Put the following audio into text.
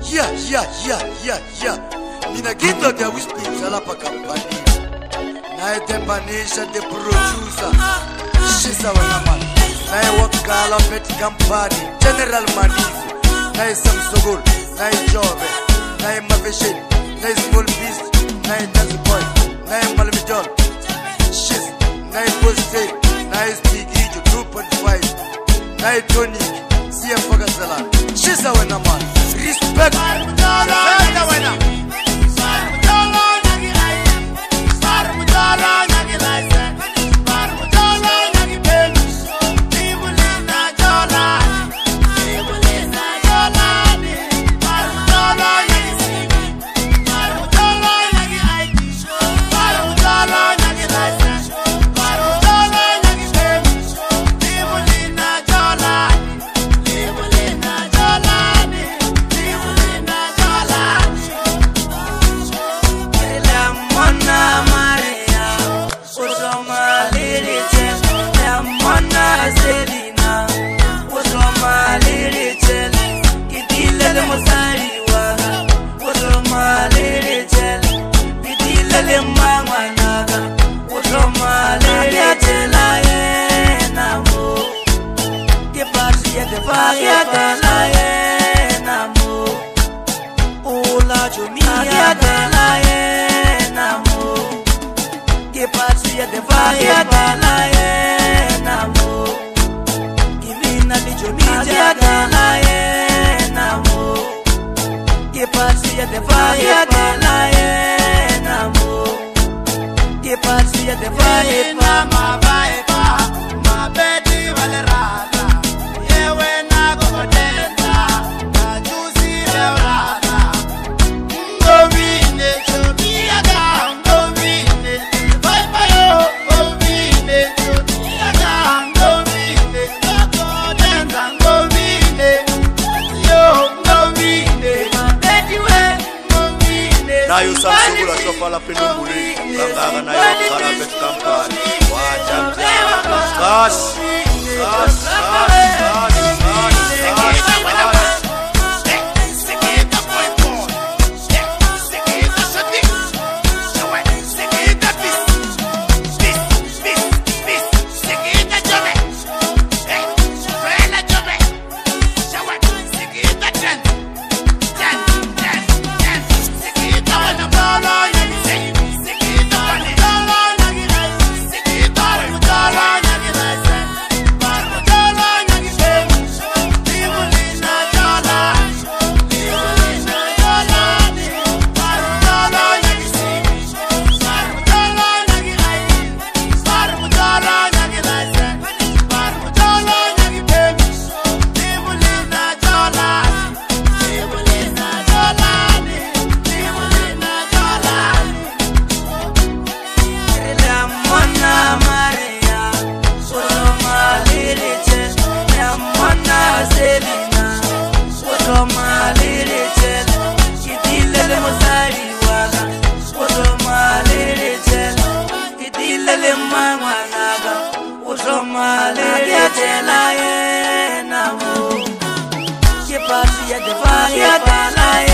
Yeah. Mina gindo de whispers alapa kampani. Nae tempanisha de producer. Shisa wanaman. Nae wakala pet company. General Manifu. Nae Samsugul. Nae Jobe. Nae Maveshin. Nae Small Beast. Nae Tazi Boy. Nae Malamidol. Shis. Nae Poste. Nae Spigijo 2.5. Nae Tony. Sia Fagasalan. Shisa wanaman. Respect. Nayo Samsugula chofala penumbuli Kanganga nayo wakala pet company Wajam Get